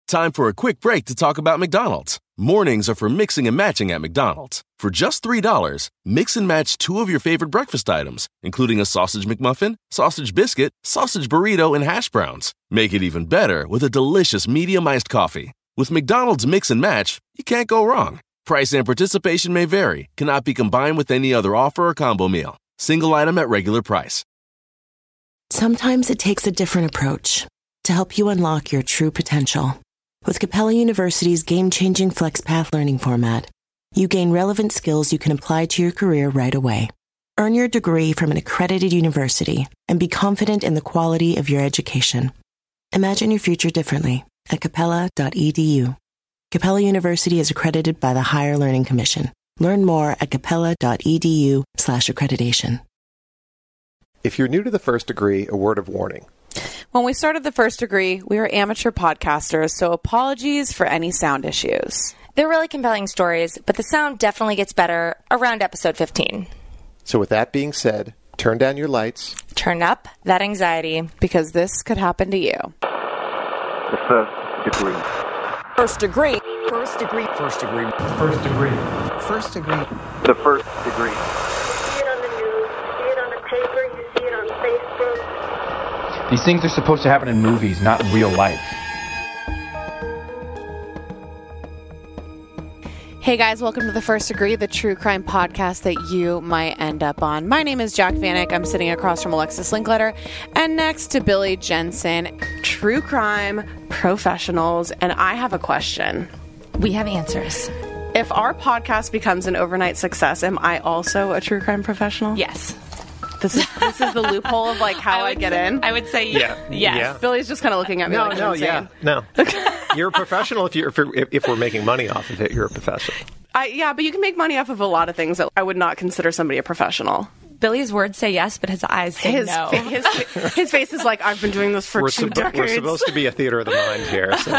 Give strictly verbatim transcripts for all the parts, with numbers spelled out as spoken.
Time for a quick break to talk about McDonald's. Mornings are for mixing and matching at McDonald's. For just three dollars, mix and match two of your favorite breakfast items, including a sausage McMuffin, sausage biscuit, sausage burrito, and hash browns. Make it even better with a delicious medium iced coffee. With McDonald's Mix and Match, you can't go wrong. Price and participation may vary, cannot be combined with any other offer or combo meal. Single item at regular price. Sometimes it takes a different approach to help you unlock your true potential. With Capella University's game-changing FlexPath learning format, you gain relevant skills you can apply to your career right away. Earn your degree from an accredited university and be confident in the quality of your education. Imagine your future differently at capella dot e d u. Capella University is accredited by the Higher Learning Commission. Learn more at capella dot e d u slash accreditation. If you're new to the First Degree, a word of warning. When we started the First Degree, we were amateur podcasters, so apologies for any sound issues. They're really compelling stories, but the sound definitely gets better around episode fifteen. So with that being said, turn down your lights. Turn up that anxiety. Because this could happen to you. The First Degree. First Degree. First Degree. First Degree. First Degree. First Degree. The First Degree. You see it on the news, you see it on the paper, you see it on Facebook. These things are supposed to happen in movies, not in real life. Hey guys, welcome to The First Degree, the true crime podcast that you might end up on. My name is Jack Vanek. I'm sitting across from Alexis Linkletter and next to Billy Jensen, true crime professionals. And I have a question. We have answers. If our podcast becomes an overnight success, am I also a true crime professional? Yes. This is this is the loophole of like how I, I get say, in. I would say yeah. yes. Yeah. Billy's just kind of looking at me no, like no, I'm insane. yeah, no. You're a professional if you're if, you're, if we're making money off of it. You're a professional. I, yeah, but you can make money off of a lot of things that I would not consider somebody a professional. Billy's words say yes, but his eyes say his, no. Fa- his, his face is like, I've been doing this for we're two sub- decades. We're supposed to be a theater of the mind here. So.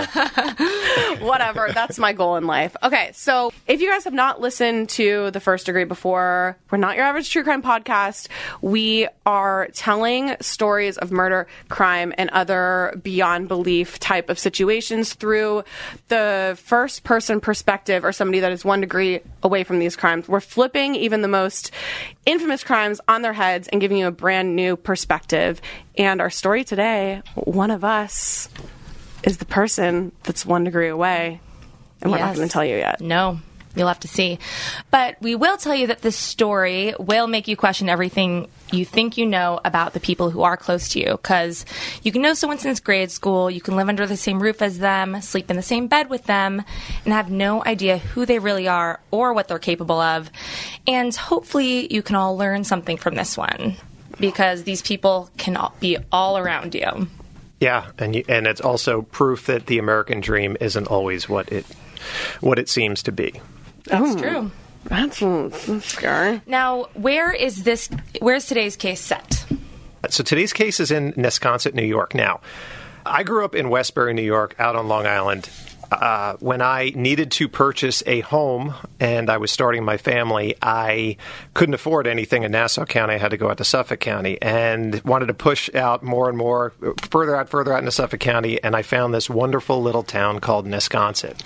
Whatever. That's my goal in life. Okay, so if you guys have not listened to The First Degree before, we're not your average true crime podcast. We are telling stories of murder, crime, and other beyond belief type of situations through the first person perspective or somebody that is one degree away from these crimes. We're flipping even the most infamous crimes on their heads and giving you a brand new perspective. And our story today, one of us is the person that's one degree away. And we're yes. not going to tell you yet. No, you'll have to see. But we will tell you that this story will make you question everything you think you know about the people who are close to you. Because you can know someone since grade school, you can live under the same roof as them, sleep in the same bed with them, and have no idea who they really are or what they're capable of. And hopefully you can all learn something from this one. Because these people can be all around you. Yeah, and you, and it's also proof that the American dream isn't always what it what it seems to be. That's oh, true. That's, that's scary. Now, where is this? Where's today's case set? So today's case is in Nesconset, New York. Now, I grew up in Westbury, New York, out on Long Island. Uh, when I needed to purchase a home and I was starting my family, I couldn't afford anything in Nassau County. I had to go out to Suffolk County and wanted to push out more and more, further out, further out into Suffolk County. And I found this wonderful little town called Nesconset.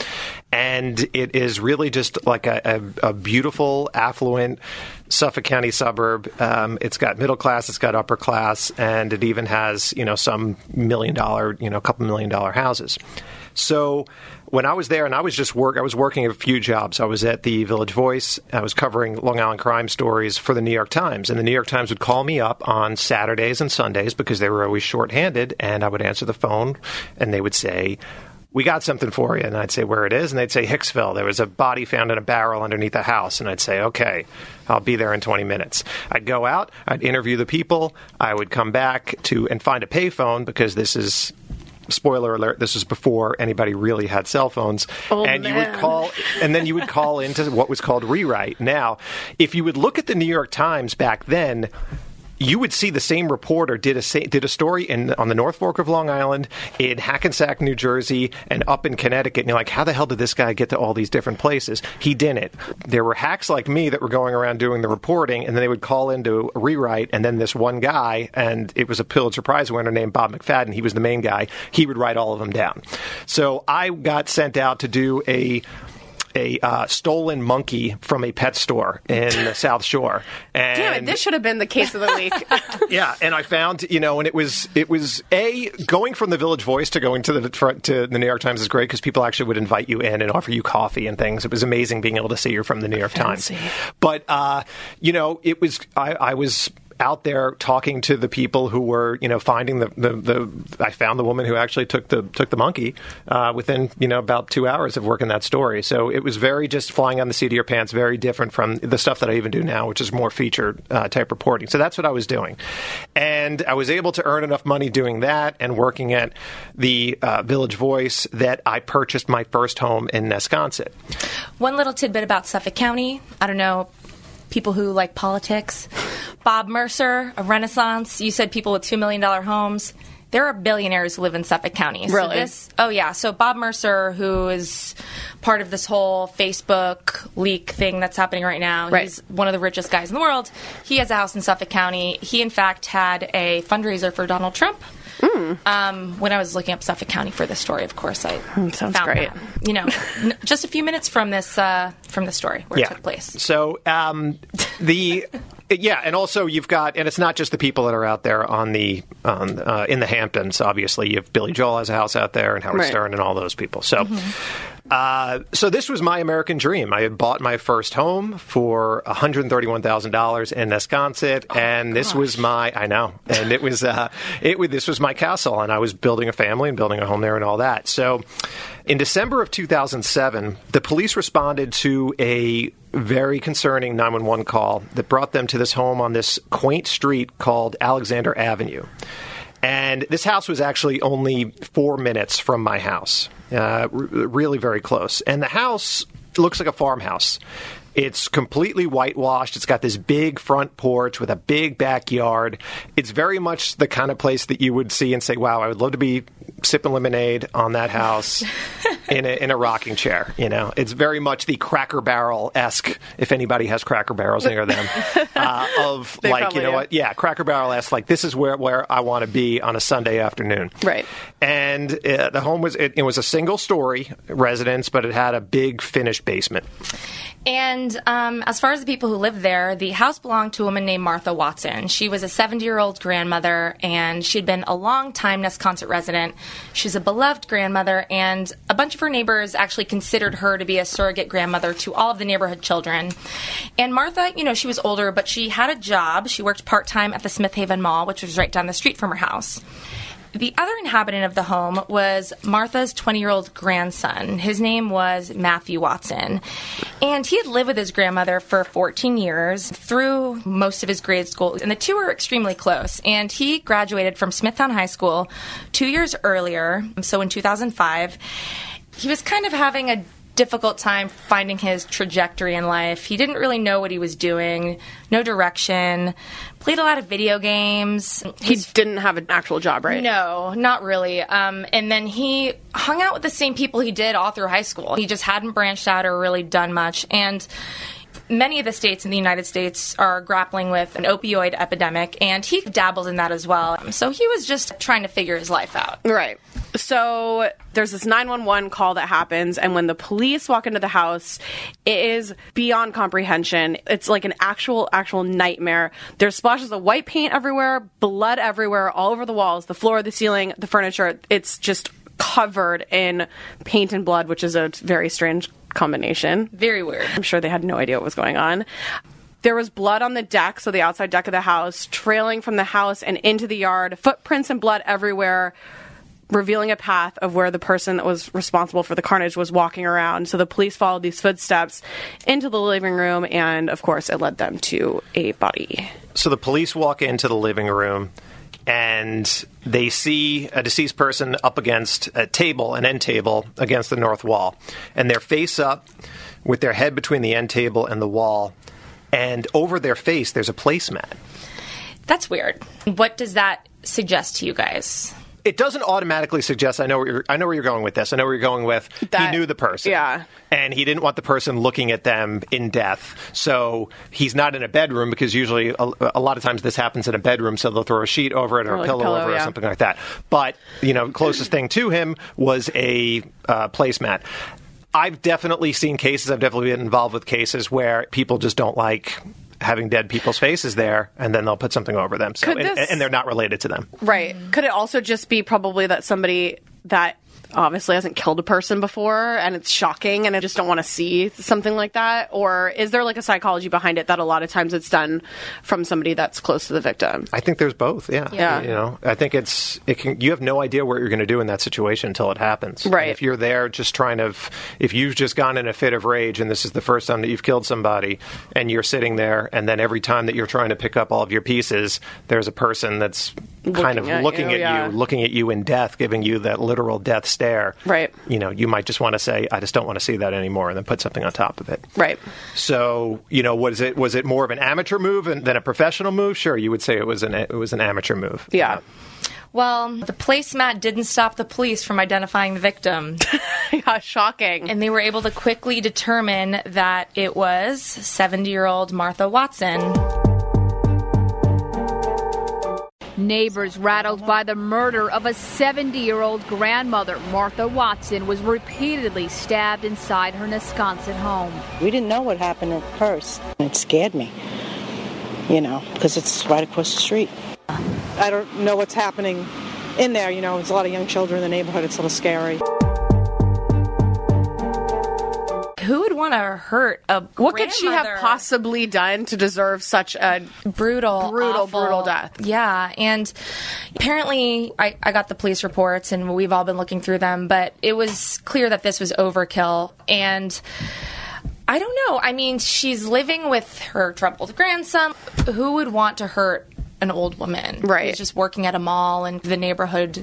And it is really just like a, a, a beautiful, affluent Suffolk County suburb. Um, it's got middle class, it's got upper class, and it even has, you know, some million dollar, you know, a couple million dollar houses. So when I was there, and I was just work, I was working a few jobs. I was at the Village Voice. I was covering Long Island crime stories for the New York Times, and the New York Times would call me up on Saturdays and Sundays because they were always shorthanded, and I would answer the phone, and they would say, "We got something for you." And I'd say, "Where it is?" And they'd say, "Hicksville. There was a body found in a barrel underneath a house." And I'd say, "Okay, I'll be there in twenty minutes. I'd go out, I'd interview the people, I would come back to and find a payphone because this is, spoiler alert, this was before anybody really had cell phones. Oh, and man. you would call, and then you would call into what was called rewrite. Now, if you would look at the New York Times back then, you would see the same reporter did a sa- did a story in on the North Fork of Long Island, in Hackensack, New Jersey, and up in Connecticut. And you're like, how the hell did this guy get to all these different places? He didn't. There were hacks like me that were going around doing the reporting, and then they would call in to rewrite, and then this one guy, and it was a Pulitzer Prize winner named Bob McFadden, he was the main guy, he would write all of them down. So I got sent out to do a a uh, stolen monkey from a pet store in the South Shore. And damn it, this should have been the case of the week. yeah, and I found, you know, and it was, it was A, going from the Village Voice to going to the to the New York Times is great because people actually would invite you in and offer you coffee and things. It was amazing being able to see you from the New York Fancy. Times. But, uh, you know, it was, I, I was out there talking to the people who were, you know, finding the, the, the I found the woman who actually took the took the monkey uh, within, you know, about two hours of working that story. So it was very just flying on the seat of your pants, very different from the stuff that I even do now, which is more feature uh, type reporting. So that's what I was doing. And I was able to earn enough money doing that and working at the uh, Village Voice that I purchased my first home in Nesconset. One little tidbit about Suffolk County. I don't know, people who like politics. Bob Mercer of Renaissance. You said people with two million dollars homes. There are billionaires who live in Suffolk County. So really? This, oh, yeah. So Bob Mercer, who is part of this whole Facebook leak thing that's happening right now, right. He's one of the richest guys in the world. He has a house in Suffolk County. He, in fact, had a fundraiser for Donald Trump. Mm. Um, when I was looking up Suffolk County for this story, of course, I mm, sounds found great. that. You know, n- just a few minutes from this uh, from the story where yeah. it took place. So um, the yeah, and also you've got, and it's not just the people that are out there on the on uh, in the Hamptons. Obviously, you have Billy Joel has a house out there, and Howard right. Stern, and all those people. So. Mm-hmm. Uh, so this was my American dream. I had bought my first home for one hundred thirty-one thousand dollars in Nesconset, oh, and this gosh. was my, I know, and it was, uh, it was, this was my castle, and I was building a family and building a home there and all that. So in December of two thousand seven, the police responded to a very concerning nine one one call that brought them to this home on this quaint street called Alexander Avenue. And this house was actually only four minutes from my house, uh, r- really very close. And the house looks like a farmhouse. It's completely whitewashed. It's got this big front porch with a big backyard. It's very much the kind of place that you would see and say, wow, I would love to be sipping lemonade on that house in a, in a rocking chair. You know, it's very much the Cracker Barrel-esque, if anybody has Cracker Barrels near them, uh, of They like, you know do. what? Yeah, Cracker Barrel-esque, like this is where, where I want to be on a Sunday afternoon. Right. And uh, the home was, it, it was a single story residence, but it had a big finished basement. And um, as far as the people who lived there, the house belonged to a woman named Martha Watson. She was a seventy-year-old grandmother, and she'd been a long-time Nesconset resident. She's a beloved grandmother, and a bunch of her neighbors actually considered her to be a surrogate grandmother to all of the neighborhood children. And Martha, you know, she was older, but she had a job. She worked part-time at the Smith Haven Mall, which was right down the street from her house. The other inhabitant of the home was Martha's twenty-year-old grandson. His name was Matthew Watson. And he had lived with his grandmother for fourteen years through most of his grade school. And the two were extremely close. And he graduated from Smithtown High School two years earlier, so in two thousand five. He was kind of having a difficult time finding his trajectory in life. He didn't really know what he was doing, no direction, played a lot of video games. He didn't have an actual job, right? No, not really. Um, and then he hung out with the same people he did all through high school. He just hadn't branched out or really done much. And many of the states in the United States are grappling with an opioid epidemic, and he dabbled in that as well. So he was just trying to figure his life out. Right. So there's this nine one one call that happens, and when the police walk into the house, it is beyond comprehension. It's like an actual, actual nightmare. There's splashes of white paint everywhere, blood everywhere, all over the walls, the floor, the ceiling, the furniture. It's just covered in paint and blood, which is a very strange combination. Very weird. I'm sure they had no idea what was going on. There was blood on the deck, so the outside deck of the house, trailing from the house and into the yard, footprints and blood everywhere, revealing a path of where the person that was responsible for the carnage was walking around. So the police followed these footsteps into the living room, and of course it led them to a body. So the police walk into the living room, and they see a deceased person up against a table, an end table, against the north wall. And they're face up with their head between the end table and the wall. And over their face, there's a placemat. That's weird. What does that suggest to you guys? It doesn't automatically suggest. I know where you're, I know where you're going with this. I know where you're going with. That- he knew the person, yeah. and he didn't want the person looking at them in death. So he's not in a bedroom, because usually a, a lot of times this happens in a bedroom. So they'll throw a sheet over it or, Or a like pillow, a pillow, over it yeah. or something like that. But you know, closest thing to him was a uh, placemat. I've definitely seen cases. I've definitely been involved with cases where people just don't like having dead people's faces there, and then they'll put something over them. So, Could and, this- and they're not related to them. Right. Could it also just be probably that somebody that obviously hasn't killed a person before and it's shocking and I just don't want to see something like that? Or is there like a psychology behind it that a lot of times it's done from somebody that's close to the victim? I think there's both. Yeah. Yeah. You know, I think it's it can. You have no idea what you're going to do in that situation until it happens. Right. And if you're there just trying to, if you've just gone in a fit of rage and this is the first time that you've killed somebody, and you're sitting there, and then every time that you're trying to pick up all of your pieces, there's a person that's kind of Looking at looking you, at yeah. you, looking at you in death, giving you that literal death stare. Right. You know, you might just want to say, I just don't want to see that anymore, and then put something on top of it. Right. So, you know, was it was it more of an amateur move and, than a professional move? Sure, you would say it was an it was an amateur move. Yeah. Well, the placemat didn't stop the police from identifying the victim. Yeah, shocking. And they were able to quickly determine that it was seventy-year-old Martha Watson. Neighbors rattled by the murder of a seventy-year-old grandmother. Martha Watson was repeatedly stabbed inside her Wisconsin home. We didn't know what happened at first. It scared me, you know, because it's right across the street. I don't know what's happening in there. You know, there's a lot of young children in the neighborhood. It's a little scary. Who would want to hurt a What could she have grandmother? possibly done to deserve such a brutal, brutal, awful- brutal death? Yeah, and apparently I, I got the police reports and we've all been looking through them, but it was clear that this was overkill. And I don't know. I mean, she's living with her troubled grandson. Who would want to hurt an old woman? Right. Who's just working at a mall and the neighborhood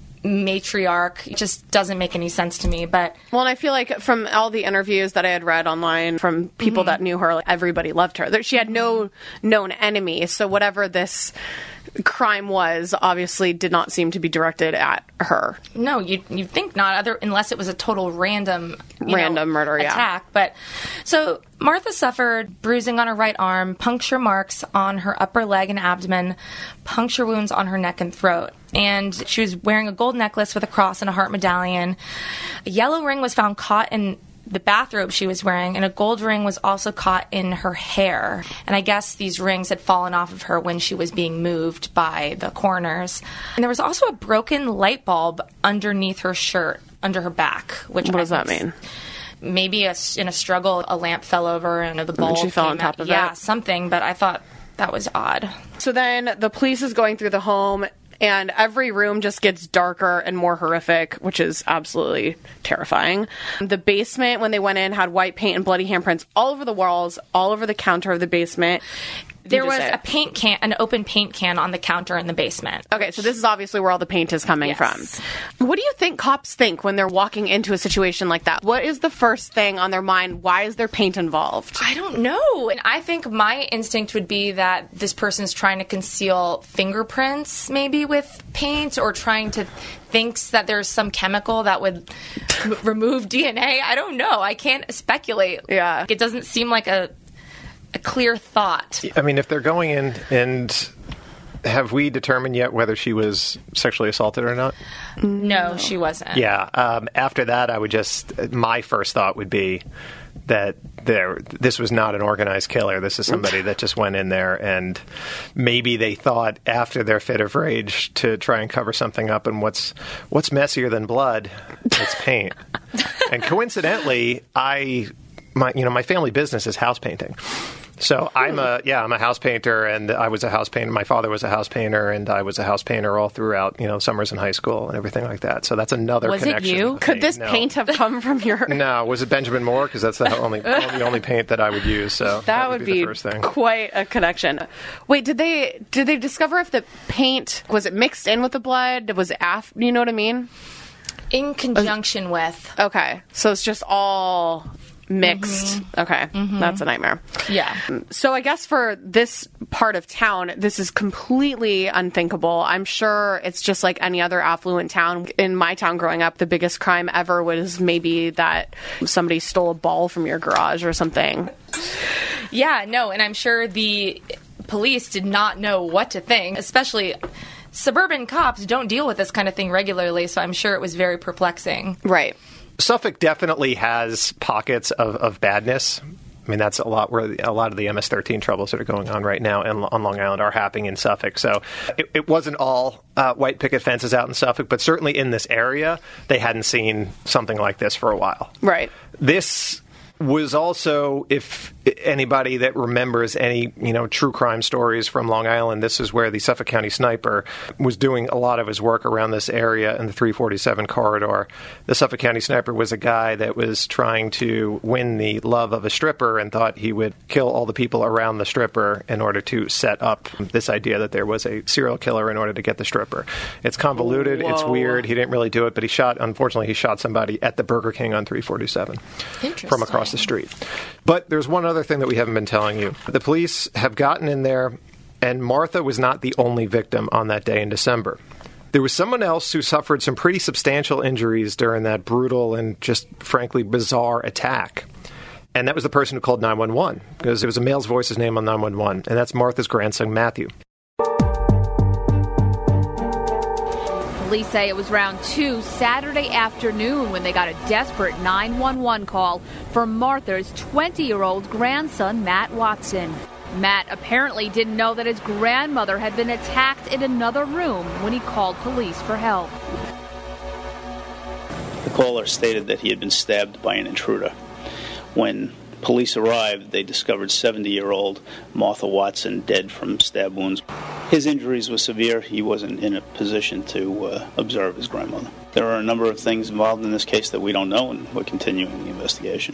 matriarch? It just doesn't make any sense to me. But Well, and I feel like from all the interviews that I had read online from people that knew her, like, everybody loved her. There- She had no known enemies, so whatever this crime was obviously did not seem to be directed at her. no, you you think not, other unless it was a total random you Random know, murder, yeah. attack. But so Martha suffered bruising on her right arm, puncture marks on her upper leg and abdomen, puncture wounds on her neck and throat. And she was wearing a gold necklace with a cross and a heart medallion. A yellow ring was found caught in the bathrobe she was wearing, and a gold ring was also caught in her hair. And I guess these rings had fallen off of her when she was being moved by the coroners. And there was also a broken light bulb underneath her shirt, under her back. Which What I does that think mean? Maybe a, in a struggle, a lamp fell over and the bulb she fell came on top out. of yeah, it? something. But I thought that was odd. So then the police is going through the home, and every room just gets darker and more horrific, which is absolutely terrifying. The basement, when they went in, had white paint and bloody handprints all over the walls, all over the counter of the basement. There You just was say a it. paint can, an open paint can on the counter in the basement. Okay, so this is obviously where all the paint is coming Yes. from. What do you think cops think when they're walking into a situation like that? What is the first thing on their mind? Why is there paint involved? I don't know. And I think my instinct would be that this person's trying to conceal fingerprints, maybe with paint, or trying to thinks that there's some chemical that would m- remove D N A. I don't know. I can't speculate. Yeah. It doesn't seem like a a clear thought. I mean, if they're going in, and have we determined yet whether she was sexually assaulted or not? No, she wasn't. Yeah. Um, after that, I would just, my first thought would be that there, this was not an organized killer. This is somebody that just went in there, and maybe they thought after their fit of rage to try and cover something up. And what's what's messier than blood? It's paint. And coincidentally, I, my you know, my family business is house painting. So I'm a yeah I'm a house painter, and I was a house painter. My father was a house painter, and I was a house painter all throughout you know summers in high school and everything like that. So that's another Was it connection. you? with Could me. this No. paint have come from your... No, was it Benjamin Moore? Because that's the only the only paint that I would use. So That would be, the first thing. quite a connection. Wait, did they did they discover if the paint was it mixed in with the blood? Was it af? You know what I mean? In conjunction with. Okay, so it's just all mixed. Mm-hmm. Okay, mm-hmm. That's a nightmare. Yeah. So I guess for this part of town, this is completely unthinkable. I'm sure it's just like any other affluent town. In my town growing up, the biggest crime ever was maybe that somebody stole a ball from your garage or something. Yeah, no, and I'm sure the police did not know what to think, especially suburban cops don't deal with this kind of thing regularly, so I'm sure it was very perplexing. Right. Suffolk definitely has pockets of, of badness. I mean, that's a lot where a lot of the M S thirteen troubles that are going on right now in, on Long Island are happening in Suffolk. So it, it wasn't all uh, white picket fences out in Suffolk, but certainly in this area, they hadn't seen something like this for a while. Right. This was also, if anybody that remembers any, you know, true crime stories from Long Island, this is where the Suffolk County Sniper was doing a lot of his work around this area in the three forty-seven corridor. The Suffolk County Sniper was a guy that was trying to win the love of a stripper and thought he would kill all the people around the stripper in order to set up this idea that there was a serial killer in order to get the stripper. It's convoluted. Whoa. It's weird. He didn't really do it, but he shot, unfortunately, he shot somebody at the Burger King on three forty-seven from across the street. But there's one other thing that we haven't been telling you. The police have gotten in there, and Martha was not the only victim on that day in December. There was someone else who suffered some pretty substantial injuries during that brutal and just frankly bizarre attack. And that was the person who called nine one one, because it was a male's voice's name on nine one one, and that's Martha's grandson, Matthew. Police say it was around two Saturday afternoon when they got a desperate nine one one call for Martha's twenty-year-old grandson, Matt Watson. Matt apparently didn't know that his grandmother had been attacked in another room when he called police for help. The caller stated that he had been stabbed by an intruder. When police arrived, they discovered seventy-year-old Martha Watson dead from stab wounds. His injuries were severe. He wasn't in a position to uh, observe his grandmother. There are a number of things involved in this case that we don't know, and we're continuing the investigation.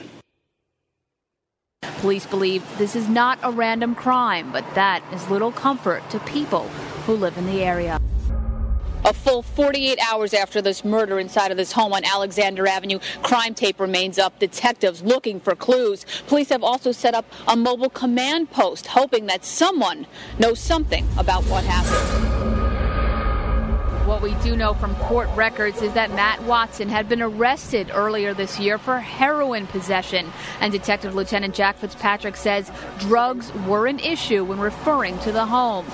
Police believe this is not a random crime, but that is little comfort to people who live in the area. A full forty-eight hours after this murder inside of this home on Alexander Avenue, crime tape remains up. Detectives looking for clues. Police have also set up a mobile command post, hoping that someone knows something about what happened. What we do know from court records is that Matt Watson had been arrested earlier this year for heroin possession. And Detective Lieutenant Jack Fitzpatrick says drugs were an issue when referring to the home.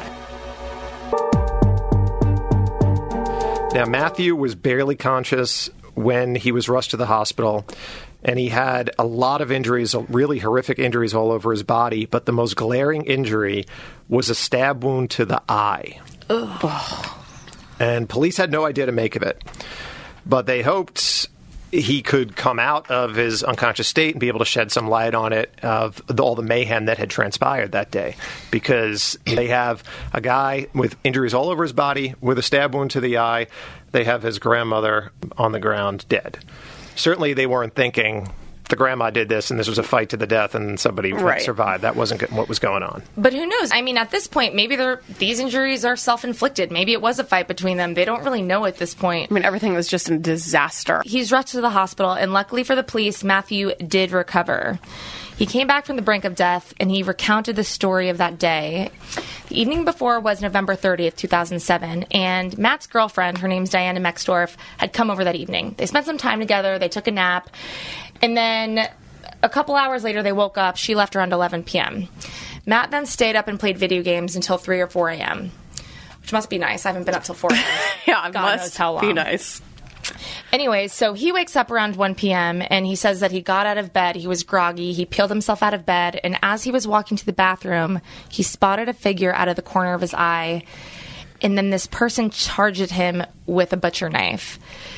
Now, Matthew was barely conscious when he was rushed to the hospital, and he had a lot of injuries, really horrific injuries all over his body, but the most glaring injury was a stab wound to the eye. Ugh. And police had no idea to make of it, but they hoped he could come out of his unconscious state and be able to shed some light on it of the, all the mayhem that had transpired that day, because they have a guy with injuries all over his body with a stab wound to the eye. They have his grandmother on the ground dead. Certainly they weren't thinking the grandma did this and this was a fight to the death and somebody right. survived. That wasn't what was going on. But who knows? I mean, at this point, maybe they're, these injuries are self-inflicted. Maybe it was a fight between them. They don't really know at this point. I mean, everything was just a disaster. He's rushed to the hospital, and luckily for the police, Matthew did recover. He came back from the brink of death, and he recounted the story of that day. The evening before was November thirtieth, two thousand seven, and Matt's girlfriend, her name's Diana Mexdorf, had come over that evening. They spent some time together, they took a nap, and then a couple hours later they woke up. She left around eleven p.m. Matt then stayed up and played video games until three or four a.m., which must be nice. I haven't been up till four a.m. Yeah, it God must knows how long. be nice. Anyways, so he wakes up around one p.m. and he says that he got out of bed, he was groggy, he peeled himself out of bed, and as he was walking to the bathroom, he spotted a figure out of the corner of his eye, and then this person charged at him with a butcher knife.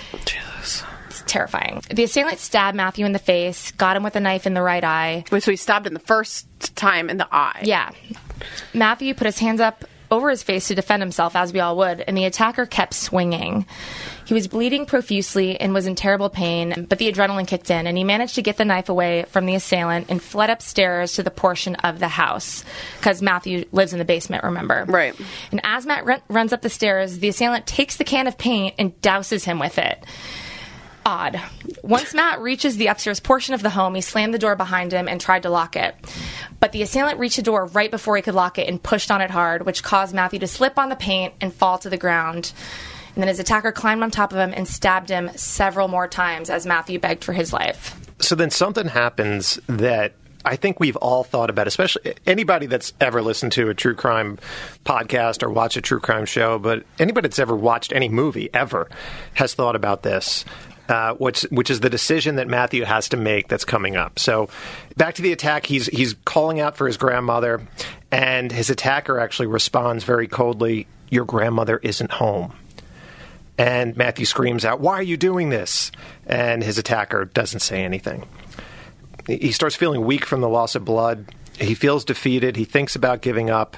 Jesus. It's terrifying. The assailant stabbed Matthew in the face, got him with a knife in the right eye. Wait, so he stabbed him the first time in the eye? Yeah. Matthew put his hands up over his face to defend himself, as we all would, and the attacker kept swinging. He was bleeding profusely and was in terrible pain, but the adrenaline kicked in, and he managed to get the knife away from the assailant and fled upstairs to the portion of the house, because Matthew lives in the basement, remember? Right. And as Matt run- runs up the stairs, the assailant takes the can of paint and douses him with it. odd. Once Matt reaches the upstairs portion of the home, he slammed the door behind him and tried to lock it. But the assailant reached the door right before he could lock it and pushed on it hard, which caused Matthew to slip on the paint and fall to the ground. And then his attacker climbed on top of him and stabbed him several more times as Matthew begged for his life. So then something happens that I think we've all thought about, especially anybody that's ever listened to a true crime podcast or watched a true crime show, but anybody that's ever watched any movie ever has thought about this. Uh, which, which is the decision that Matthew has to make that's coming up. So back to the attack, he's he's calling out for his grandmother, and his attacker actually responds very coldly, "Your grandmother isn't home." And Matthew screams out, "Why are you doing this?" And his attacker doesn't say anything. He starts feeling weak from the loss of blood. He feels defeated. He thinks about giving up.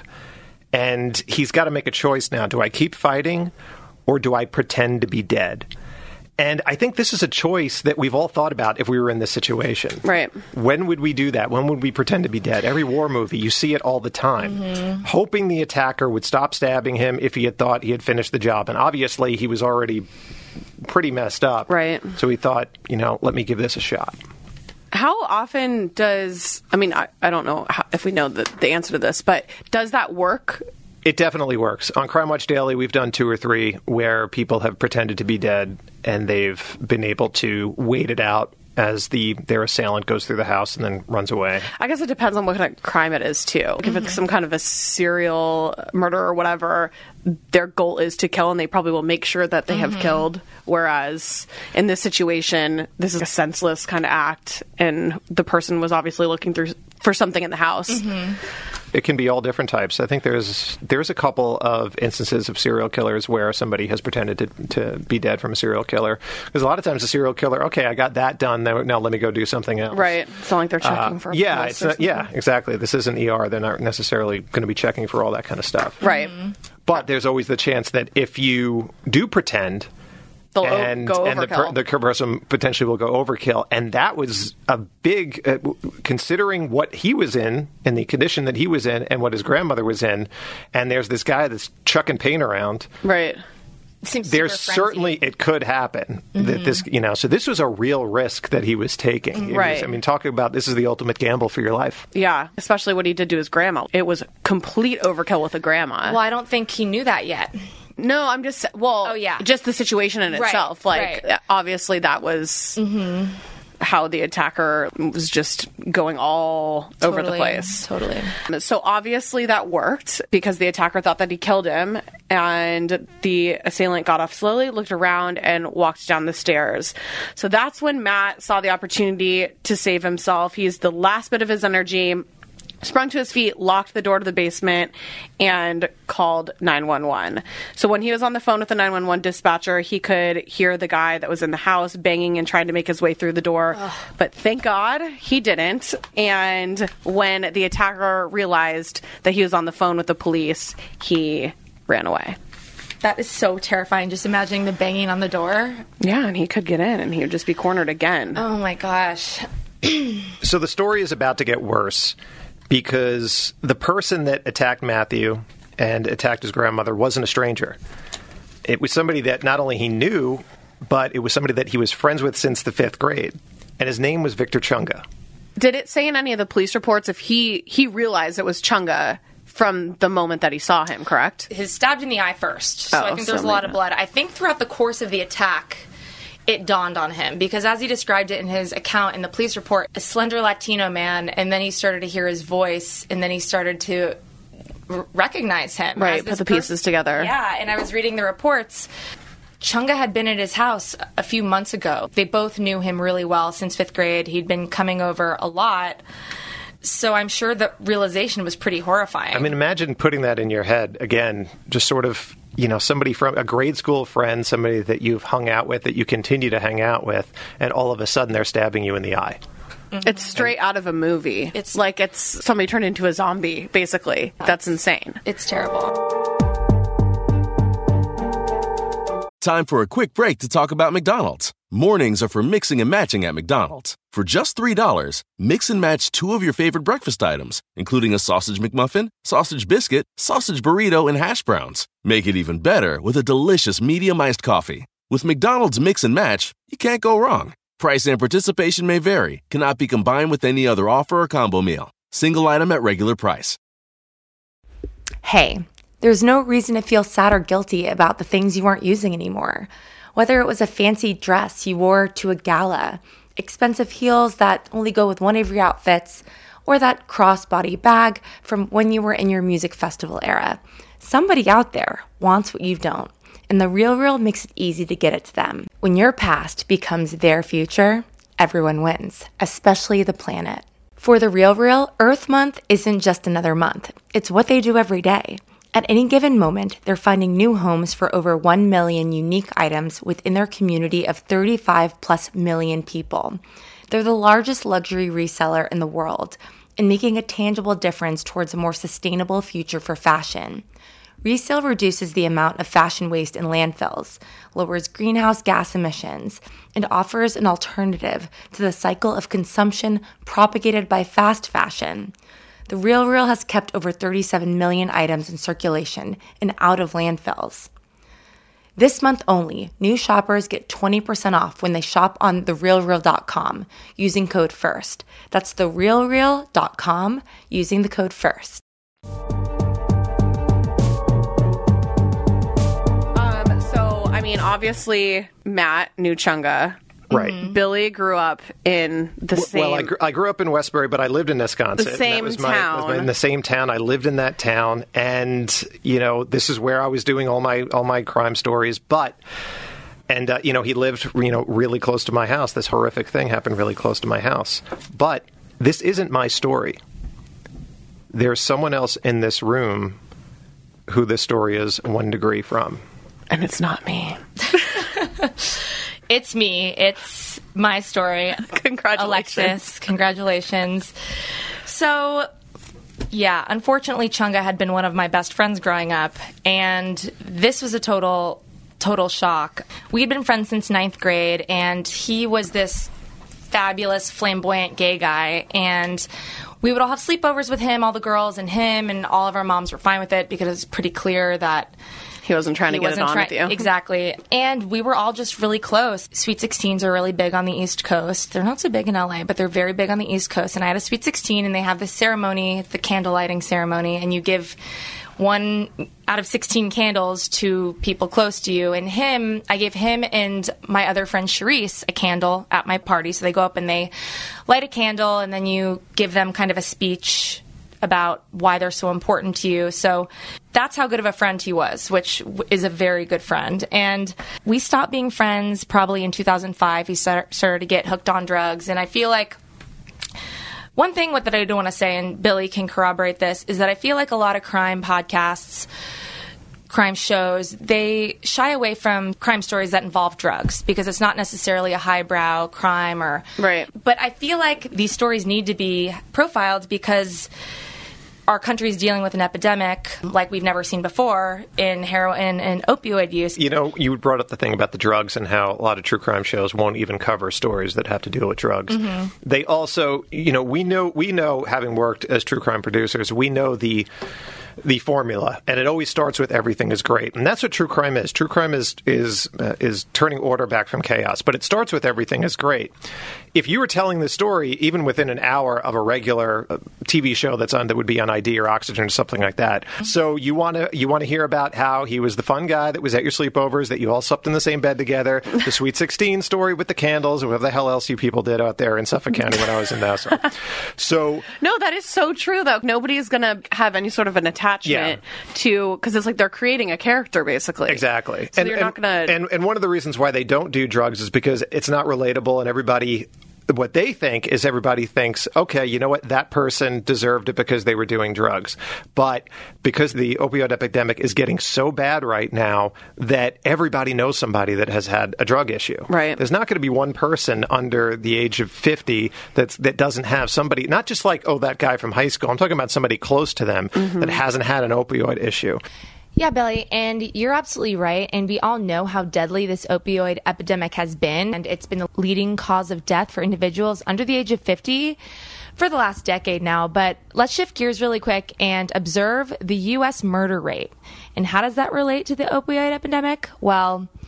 And he's got to make a choice now. Do I keep fighting, or do I pretend to be dead? And I think this is a choice that we've all thought about if we were in this situation. Right. When would we do that? When would we pretend to be dead? Every war movie, you see it all the time. Mm-hmm. Hoping the attacker would stop stabbing him if he had thought he had finished the job. And obviously, he was already pretty messed up. Right. So he thought, you know, let me give this a shot. How often does, I mean, I, I don't know how, if we know the, the answer to this, but does that work? It definitely works. On Crime Watch Daily, we've done two or three where people have pretended to be dead and they've been able to wait it out as the their assailant goes through the house and then runs away. I guess it depends on what kind of crime it is, too. Mm-hmm. If it's some kind of a serial murder or whatever, their goal is to kill, and they probably will make sure that they mm-hmm. have killed. Whereas in this situation, this is a senseless kind of act, and the person was obviously looking through for something in the house. Mm-hmm. It can be all different types. I think there's there's a couple of instances of serial killers where somebody has pretended to, to be dead from a serial killer. Because a lot of times a serial killer, okay, I got that done, now, now let me go do something else. Right. It's not like they're checking uh, for yeah, it's not, yeah, exactly. This isn't E R. They're not necessarily going to be checking for all that kind of stuff. Right. Mm-hmm. But there's always the chance that if you do pretend, They'll and, go and the, per, the person potentially will go overkill. And that was a big, uh, considering what he was in and the condition that he was in and what his grandmother was in. And there's this guy that's chucking paint around. Right. Seems There's super certainly, it could happen mm-hmm. that this, you know, so this was a real risk that he was taking. It right. was, I mean, talking about this is the ultimate gamble for your life. Yeah. Especially what he did to his grandma. It was complete overkill with a grandma. Well, I don't think he knew that yet. No, I'm just, well, oh, yeah. just the situation in right, itself. Like, right. obviously that was mm-hmm. how the attacker was just going all totally, over the place. Totally. So obviously that worked because the attacker thought that he killed him, and the assailant got off slowly, looked around, and walked down the stairs. So that's when Matt saw the opportunity to save himself. He used the last bit of his energy, sprung to his feet, locked the door to the basement, and called nine one one. So when he was on the phone with the nine one one dispatcher, he could hear the guy that was in the house banging and trying to make his way through the door. Ugh. But thank God he didn't. And when the attacker realized that he was on the phone with the police, he ran away. That is so terrifying, just imagining the banging on the door. Yeah, and he could get in, and he would just be cornered again. Oh, my gosh. So the story is about to get worse, because the person that attacked Matthew and attacked his grandmother wasn't a stranger. It was somebody that not only he knew, but it was somebody that he was friends with since the fifth grade. And his name was Victor Chunga. Did it say in any of the police reports if he, he realized it was Chunga from the moment that he saw him, correct? His stabbed in the eye first. So oh, I think there was so a lot of blood. I think throughout the course of the attack, it dawned on him, because as he described it in his account in the police report, a slender Latino man, and then he started to hear his voice, and then he started to r- recognize him. Right, put the pieces person. together. Yeah, and I was reading the reports. Chunga had been at his house a few months ago. They both knew him really well since fifth grade. He'd been coming over a lot. So I'm sure the realization was pretty horrifying. I mean, imagine putting that in your head, again, just sort of, you know, somebody from a grade school friend, somebody that you've hung out with, that you continue to hang out with, and all of a sudden they're stabbing you in the eye. Mm-hmm. It's straight out of a movie. It's like it's somebody turned into a zombie, basically. That's, That's insane. It's terrible. Time for a quick break to talk about McDonald's. Mornings are for mixing and matching at McDonald's. For just three dollars, mix and match two of your favorite breakfast items, including a sausage McMuffin, sausage biscuit, sausage burrito, and hash browns. Make it even better with a delicious medium iced coffee. With McDonald's Mix and Match, you can't go wrong. Price and participation may vary. Cannot be combined with any other offer or combo meal. Single item at regular price. Hey, there's no reason to feel sad or guilty about the things you aren't using anymore. Whether it was a fancy dress you wore to a gala, expensive heels that only go with one of your outfits, or that crossbody bag from when you were in your music festival era. Somebody out there wants what you don't, and The RealReal makes it easy to get it to them. When your past becomes their future, everyone wins, especially the planet. For The RealReal, Earth Month isn't just another month. It's what they do every day. At any given moment, they're finding new homes for over one million unique items within their community of thirty-five plus million people. They're the largest luxury reseller in the world and making a tangible difference towards a more sustainable future for fashion. Resale reduces the amount of fashion waste in landfills, lowers greenhouse gas emissions, and offers an alternative to the cycle of consumption propagated by fast fashion. The RealReal has kept over thirty-seven million items in circulation and out of landfills. This month only, new shoppers get twenty percent off when they shop on the real real dot com using code FIRST. That's the real real dot com using the code FIRST. Um, so, I mean, obviously, Matt knew Chunga. Right. Mm-hmm. Billy grew up in the same... Well, I, gr- I grew up in Westbury, but I lived in Wisconsin. The same that was my, town. Was in the same town. I lived in that town, and, you know, this is where I was doing all my all my crime stories, but... And, uh, you know, he lived, you know, really close to my house. This horrific thing happened really close to my house. But this isn't my story. There's someone else in this room who this story is one degree from. And it's not me. It's me. It's my story. Congratulations. Alexis, congratulations. So, yeah, unfortunately, Chunga had been one of my best friends growing up, and this was a total, total shock. We had been friends since ninth grade, and he was this fabulous, flamboyant gay guy, and we would all have sleepovers with him, all the girls and him, and all of our moms were fine with it because it was pretty clear that he wasn't trying to get it on try- with you. Exactly. And we were all just really close. Sweet sixteens are really big on the East Coast. They're not so big in L A, but they're very big on the East Coast. And I had a Sweet sixteen, and they have this ceremony, the candle lighting ceremony, and you give one out of sixteen candles to people close to you. And him, I gave him and my other friend Charisse a candle at my party. So they go up and they light a candle, and then you give them kind of a speech about why they're so important to you. So that's how good of a friend he was, which is a very good friend. And we stopped being friends probably in two thousand five. He started to get hooked on drugs. And I feel like one thing that I do want to say, and Billy can corroborate this, is that I feel like a lot of crime podcasts, crime shows, they shy away from crime stories that involve drugs because it's not necessarily a highbrow crime or... Right. But I feel like these stories need to be profiled because our country is dealing with an epidemic like we've never seen before in heroin and opioid use. You know, you brought up the thing about the drugs and how a lot of true crime shows won't even cover stories that have to deal with drugs. Mm-hmm. They also, you know, we know, we know, having worked as true crime producers, we know the the formula, and it always starts with everything is great, and that's what true crime is. True crime is is uh, is turning order back from chaos, but it starts with everything is great. If you were telling the story even within an hour of a regular uh, T V show that's on that would be on I D or Oxygen or something like that, so you want to you want to hear about how he was the fun guy that was at your sleepovers, that you all slept in the same bed together, the Sweet sixteen story with the candles, and whatever the hell else you people did out there in Suffolk County when I was in Nassau. So no, that is so true though. Nobody is going to have any sort of an attachment yeah. to, because it's like they're creating a character basically. Exactly. So and, you're and, not going to. And and one of the reasons why they don't do drugs is because it's not relatable, and everybody. What they think is everybody thinks, okay, you know what, that person deserved it because they were doing drugs. But because the opioid epidemic is getting so bad right now that everybody knows somebody that has had a drug issue. Right. There's not going to be one person under the age of fifty that's, that doesn't have somebody, not just like, oh, that guy from high school. I'm talking about somebody close to them mm-hmm. that hasn't had an opioid issue. Yeah, Billy, and you're absolutely right, and we all know how deadly this opioid epidemic has been, and it's been the leading cause of death for individuals under the age of fifty for the last decade now. But let's shift gears really quick and observe the U S murder rate. And how does that relate to the opioid epidemic? Well,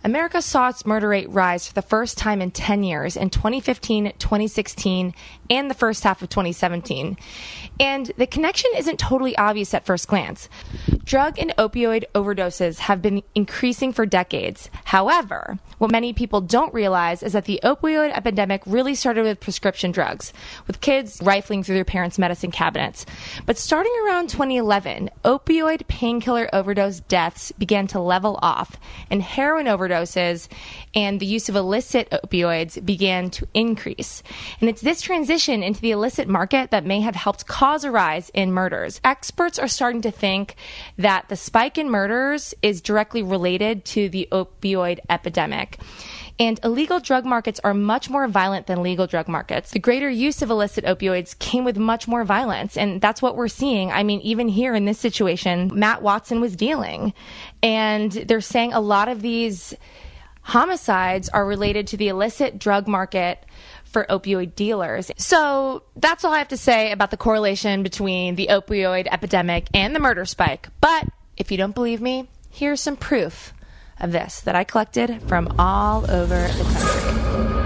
America saw its murder rate rise for the first time in ten years in twenty fifteen, twenty sixteen, and the first half of twenty seventeen. And the connection isn't totally obvious at first glance. Drug and opioid overdoses have been increasing for decades. However, what many people don't realize is that the opioid epidemic really started with prescription drugs, with kids rifling through their parents' medicine cabinets. But starting around twenty eleven, opioid painkiller overdose deaths began to level off, and heroin overdoses and the use of illicit opioids began to increase. And it's this transition into the illicit market that may have helped cause a rise in murders. Experts are starting to think that the spike in murders is directly related to the opioid epidemic. And illegal drug markets are much more violent than legal drug markets. The greater use of illicit opioids came with much more violence, and that's what we're seeing. I mean, even here in this situation, Matt Watson was dealing, and they're saying a lot of these homicides are related to the illicit drug market for opioid dealers. So that's all I have to say about the correlation between the opioid epidemic and the murder spike. But if you don't believe me, here's some proof of this that I collected from all over the country.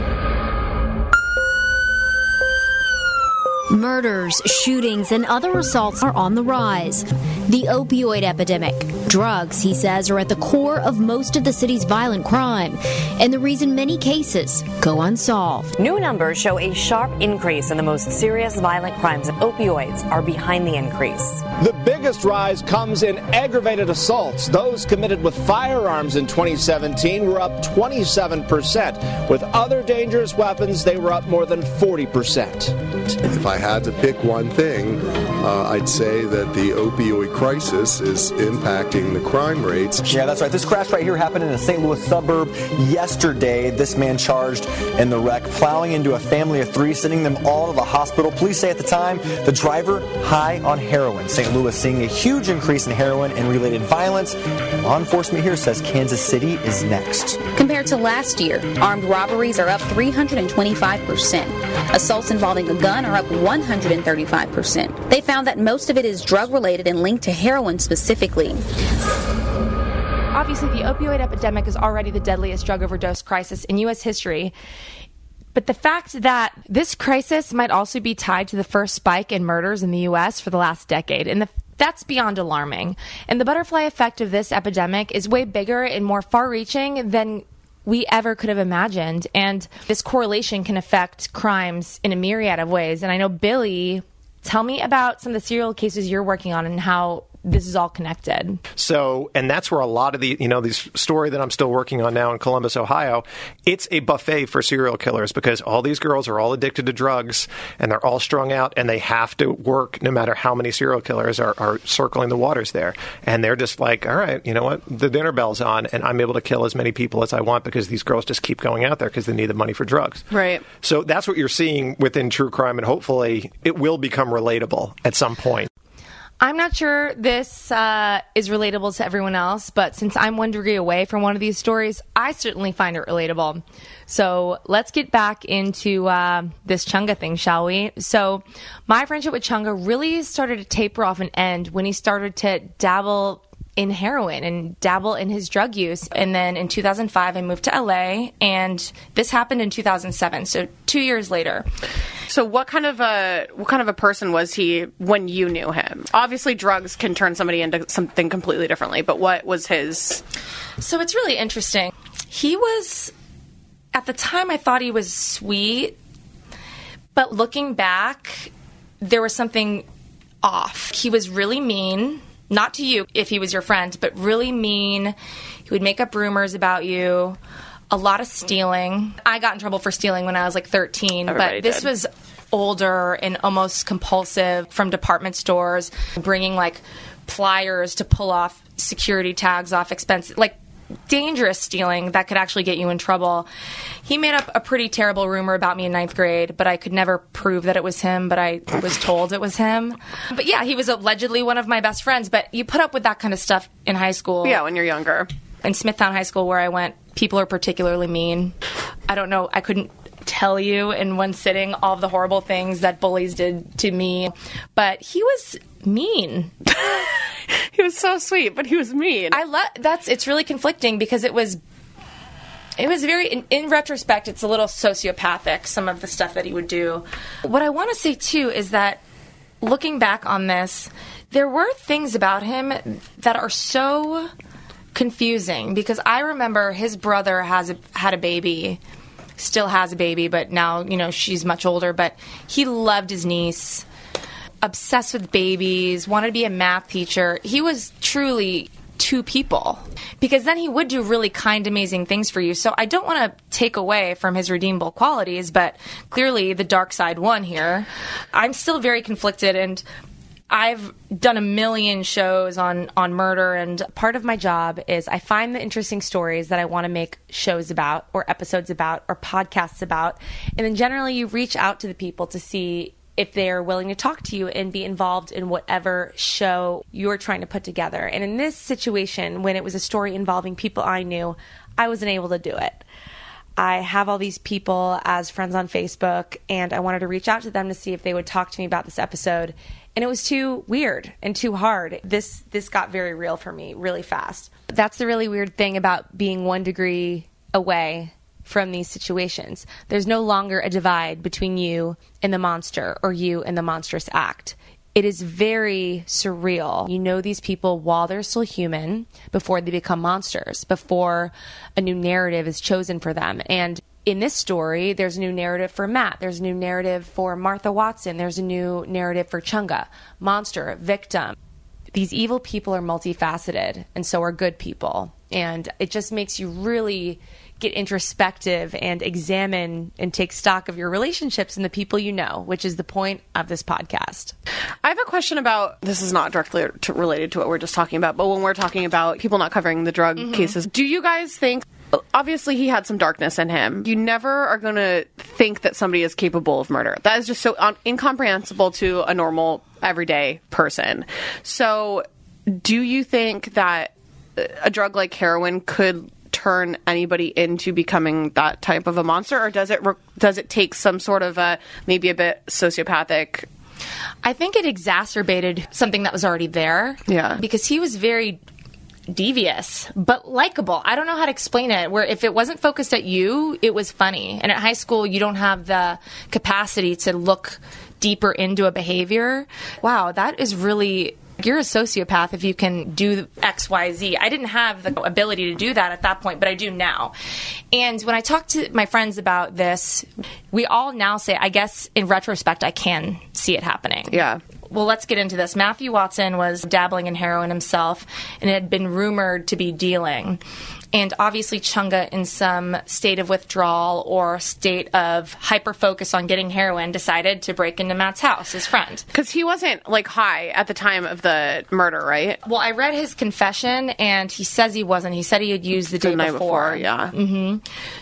Murders, shootings, and other assaults are on the rise. The opioid epidemic. Drugs, he says, are at the core of most of the city's violent crime, and the reason many cases go unsolved. New numbers show a sharp increase in the most serious violent crimes, and opioids are behind the increase. The biggest rise comes in aggravated assaults. Those committed with firearms in twenty seventeen were up twenty-seven percent. With other dangerous weapons, they were up more than forty percent. If I had to pick one thing, uh, I'd say that the opioid crisis is impacting the crime rates. Yeah, that's right. This crash right here happened in a Saint Louis suburb yesterday. This man charged in the wreck, plowing into a family of three, sending them all to the hospital. Police say at the time, the driver high on heroin. Saint Louis seeing a huge increase in heroin and related violence. Law enforcement here says Kansas City is next. Compared to last year, armed robberies are up three hundred twenty-five percent. Assaults involving a gun are up one hundred thirty-five percent. They found that most of it is drug-related and linked to heroin specifically. Obviously, the opioid epidemic is already the deadliest drug overdose crisis in U S history. But the fact that this crisis might also be tied to the first spike in murders in the U S for the last decade, and the, that's beyond alarming. And the butterfly effect of this epidemic is way bigger and more far-reaching than we ever could have imagined. And this correlation can affect crimes in a myriad of ways. And I know, Billy, tell me about some of the serial cases you're working on and how this is all connected. So, and that's where a lot of the, you know, this story that I'm still working on now in Columbus, Ohio, it's a buffet for serial killers because all these girls are all addicted to drugs and they're all strung out and they have to work no matter how many serial killers are, are circling the waters there. And they're just like, all right, you know what, the dinner bell's on and I'm able to kill as many people as I want because these girls just keep going out there because they need the money for drugs. Right. So that's what you're seeing within true crime, and hopefully it will become relatable at some point. I'm not sure this uh, is relatable to everyone else, but since I'm one degree away from one of these stories, I certainly find it relatable. So let's get back into uh, this Chunga thing, shall we? So my friendship with Chunga really started to taper off and end when he started to dabble in heroin and dabble in his drug use. And then in two thousand five, I moved to L A, and this happened in two thousand seven, so two years later. So what kind of a what kind of a person was he when you knew him? Obviously, drugs can turn somebody into something completely differently, but what was his... So it's really interesting. He was, at the time, I thought he was sweet, but looking back, there was something off. He was really mean. Not to you, if he was your friend, but really mean. He would make up rumors about you. A lot of stealing. I got in trouble for stealing when I was like thirteen, Everybody but this did. was older and almost compulsive from department stores, bringing like pliers to pull off security tags off expensive, like dangerous stealing that could actually get you in trouble. He made up a pretty terrible rumor about me in ninth grade, but I could never prove that it was him, but I was told it was him. But yeah, he was allegedly one of my best friends, but you put up with that kind of stuff in high school. Yeah, when you're younger. In Smithtown High School, where I went, people are particularly mean. I don't know, I couldn't tell you in one sitting all of the horrible things that bullies did to me, but he was mean. He was so sweet, but he was mean. I love that's it's really conflicting because it was It was very, in, in retrospect, it's a little sociopathic, some of the stuff that he would do. What I want to say, too, is that looking back on this, there were things about him that are so confusing, because I remember his brother has a, had a baby, still has a baby, but now, you know, she's much older, but he loved his niece, obsessed with babies, wanted to be a math teacher. He was truly two people, because then he would do really kind, amazing things for you. So I don't want to take away from his redeemable qualities, but clearly the dark side won here. I'm still very conflicted, and I've done a million shows on, on murder, and part of my job is I find the interesting stories that I want to make shows about, or episodes about, or podcasts about, and then generally you reach out to the people to see if they're willing to talk to you and be involved in whatever show you're trying to put together. And in this situation, when it was a story involving people I knew, I wasn't able to do it. I have all these people as friends on Facebook, and I wanted to reach out to them to see if they would talk to me about this episode. And it was too weird and too hard. This this got very real for me really fast. That's the really weird thing about being one degree away from these situations. There's no longer a divide between you and the monster or you and the monstrous act. It is very surreal. You know these people while they're still human, before they become monsters, before a new narrative is chosen for them. And in this story, there's a new narrative for Matt. There's a new narrative for Martha Watson. There's a new narrative for Chunga. Monster, victim. These evil people are multifaceted, and so are good people. And it just makes you really get introspective and examine and take stock of your relationships and the people you know, which is the point of this podcast. I have a question about, this is not directly to, related to what we're just talking about, but when we're talking about people not covering the drug mm-hmm. cases, do you guys think, obviously he had some darkness in him, you never are going to think that somebody is capable of murder. That is just so un- incomprehensible to a normal, everyday person. So do you think that a drug like heroin could turn anybody into becoming that type of a monster, or does it re- does it take some sort of a maybe a bit sociopathic? I think it exacerbated something that was already there. Yeah, because he was very devious but likable. I don't know how to explain it, where if it wasn't focused at you, it was funny. And at high school, you don't have the capacity to look deeper into a behavior. Wow, that is really... You're a sociopath if you can do X, Y, Z. I didn't have the ability to do that at that point, but I do now. And when I talk to my friends about this, we all now say, I guess in retrospect, I can see it happening. Yeah. Well, let's get into this. Matthew Watson was dabbling in heroin himself and had been rumored to be dealing. And obviously Chunga, in some state of withdrawal or state of hyper-focus on getting heroin, decided to break into Matt's house, his friend. Because he wasn't, like, high at the time of the murder, right? Well, I read his confession, and he says he wasn't. He said he had used the, the day night before. before yeah. Mm-hmm.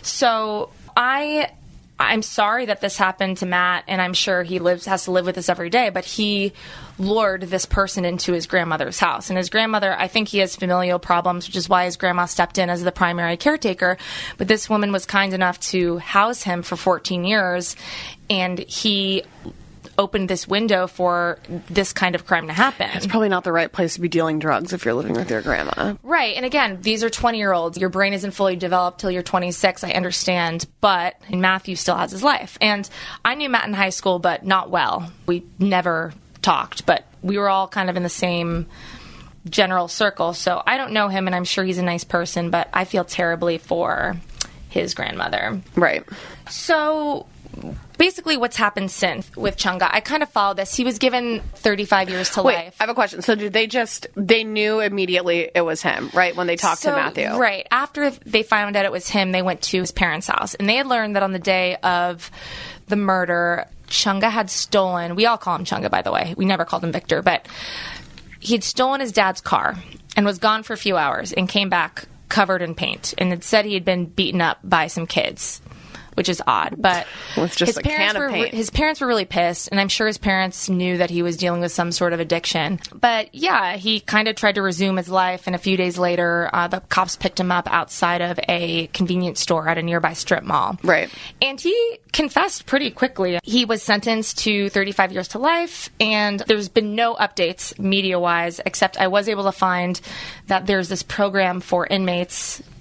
So I... I'm sorry that this happened to Matt, and I'm sure he lives has to live with this every day, but he lured this person into his grandmother's house. And his grandmother, I think he has familial problems, which is why his grandma stepped in as the primary caretaker. But this woman was kind enough to house him for fourteen years, and he opened this window for this kind of crime to happen. It's probably not the right place to be dealing drugs if you're living with your grandma. Right. And again, these are twenty-year-olds. Your brain isn't fully developed till you're twenty-six, I understand. But Matthew still has his life. And I knew Matt in high school, but not well. We never talked, but we were all kind of in the same general circle. So I don't know him, and I'm sure he's a nice person, but I feel terribly for his grandmother. Right. So... basically what's happened since with Chunga, I kind of followed this. He was given thirty-five years to Wait, life. I have a question. So did they just, they knew immediately it was him, right, when they talked so, to Matthew? Right. After they found out it was him, they went to his parents' house. And they had learned that on the day of the murder, Chunga had stolen, we all call him Chunga, by the way. We never called him Victor, but he had stolen his dad's car and was gone for a few hours and came back covered in paint and had said he had been beaten up by some kids, which is odd, but well, just his a parents can of were paint. his parents were really pissed, and I'm sure his parents knew that he was dealing with some sort of addiction. But yeah, he kind of tried to resume his life, and a few days later, uh, the cops picked him up outside of a convenience store at a nearby strip mall. Right, and he confessed pretty quickly. He was sentenced to thirty-five years to life, and there's been no updates media-wise, except I was able to find that there's this program for inmates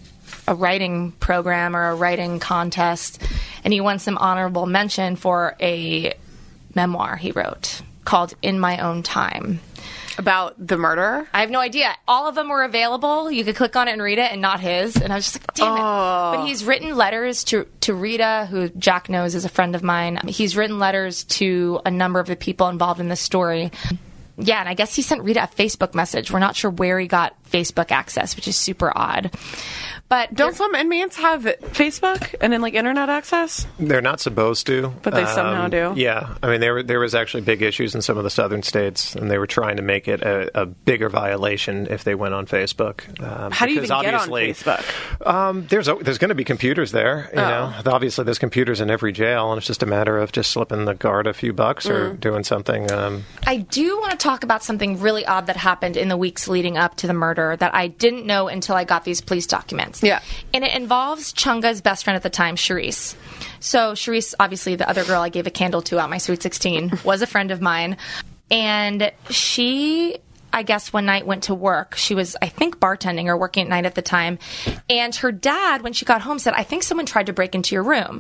a writing program or a writing contest, and he won some honorable mention for a memoir he wrote called In My Own Time. About the murder? I have no idea. All of them were available. You could click on it and read it, and not his. And I was just like, damn oh. it. But he's written letters to, to Rita, who Jack knows is a friend of mine. He's written letters to a number of the people involved in this story. Yeah, and I guess he sent Rita a Facebook message. We're not sure where he got Facebook access, which is super odd. But don't some inmates have Facebook and then like internet access? They're not supposed to, but they um, somehow do. Yeah, I mean there were, there was actually big issues in some of the southern states, and they were trying to make it a, a bigger violation if they went on Facebook. Um, How do you even get on Facebook? Um, there's a, there's going to be computers there. You oh. know, obviously there's computers in every jail, and it's just a matter of just slipping the guard a few bucks mm. or doing something. Um, I do want to talk about something really odd that happened in the weeks leading up to the murder that I didn't know until I got these police documents. Yeah. And it involves Chunga's best friend at the time, Charisse. So Charisse, obviously the other girl I gave a candle to at my Sweet sixteen, was a friend of mine. And she, I guess, one night went to work. She was, I think, bartending or working at night at the time. And her dad, when she got home, said, I think someone tried to break into your room.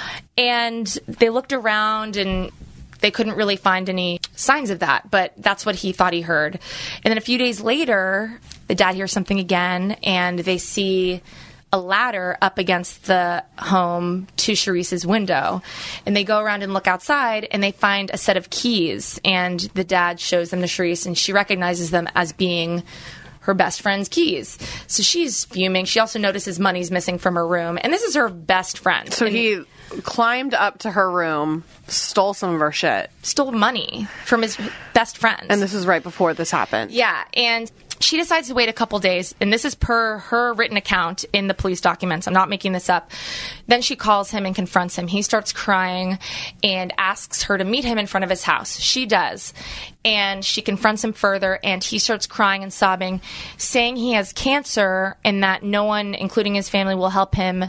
And they looked around and they couldn't really find any signs of that, but that's what he thought he heard. And then a few days later, the dad hears something again, and they see a ladder up against the home to Charisse's window. And they go around and look outside, and they find a set of keys, and the dad shows them to Charisse, and she recognizes them as being her best friend's keys. So she's fuming. She also notices money's missing from her room, and this is her best friend. So and he climbed up to her room, stole some of her shit. Stole money from his best friend. And this is right before this happened. Yeah, and she decides to wait a couple days, and this is per her written account in the police documents. I'm not making this up. Then she calls him and confronts him. He starts crying and asks her to meet him in front of his house. She does. And she confronts him further, and he starts crying and sobbing, saying he has cancer and that no one, including his family, will help him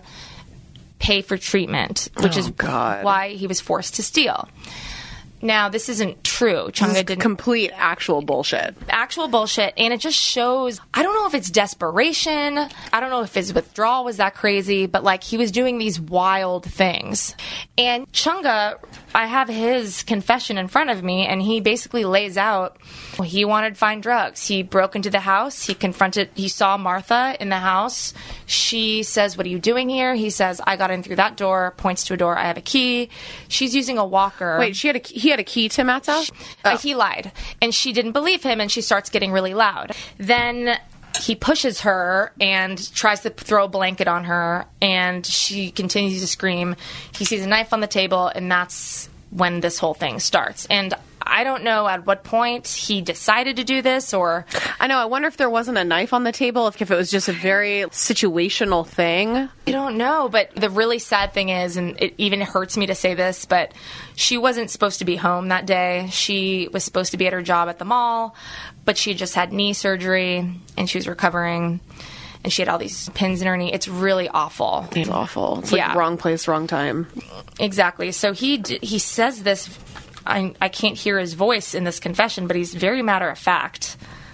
pay for treatment, which oh, is God. why he was forced to steal. Now, this isn't true. Chunga didn't. Complete actual bullshit. Actual bullshit. And it just shows, I don't know if it's desperation. I don't know if his withdrawal was that crazy, but like he was doing these wild things. And Chunga, I have his confession in front of me, and he basically lays out he wanted to find drugs. He broke into the house. He confronted, he saw Martha in the house. She says, what are you doing here? He says, I got in through that door, points to a door. I have a key. She's using a walker. Wait, she had a, he had a key to Matt's house? Oh. Uh, he lied. And she didn't believe him, and she starts getting really loud. Then he pushes her and tries to throw a blanket on her, and she continues to scream. He sees a knife on the table, and that's when this whole thing starts. And I don't know at what point he decided to do this, or... I know, I wonder if there wasn't a knife on the table, if, if it was just a very situational thing. I don't know, but the really sad thing is, and it even hurts me to say this, but she wasn't supposed to be home that day. She was supposed to be at her job at the mall, but she just had knee surgery, and she was recovering, and she had all these pins in her knee. It's really awful. It's awful. It's like yeah. wrong place, wrong time. Exactly. So he d- he says this... I, I can't hear his voice in this confession, but he's very matter of fact.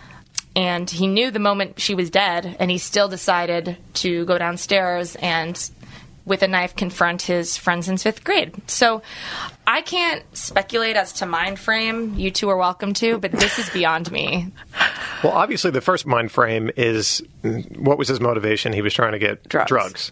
And he knew the moment she was dead, and he still decided to go downstairs and, with a knife, confront his friends in fifth grade. So I can't speculate as to mind frame. You two are welcome to, but this is beyond me. Well, obviously, the first mind frame is what was his motivation? He was trying to get drugs. drugs.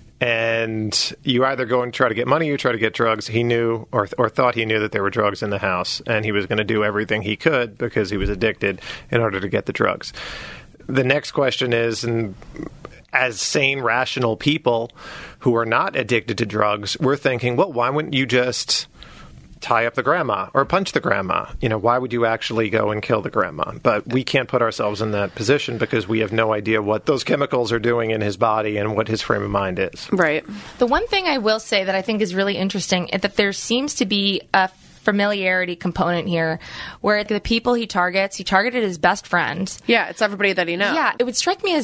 And you either go and try to get money or try to get drugs. He knew or or thought he knew that there were drugs in the house, and he was going to do everything he could because he was addicted in order to get the drugs. The next question is, and as sane, rational people who are not addicted to drugs, we're thinking, well, why wouldn't you just tie up the grandma or punch the grandma? You know, why would you actually go and kill the grandma? But we can't put ourselves in that position because we have no idea what those chemicals are doing in his body and what his frame of mind is. Right. The one thing I will say that I think is really interesting is that there seems to be a familiarity component here where the people he targets, he targeted his best friend. Yeah, it's everybody that he knows. Yeah, it would strike me as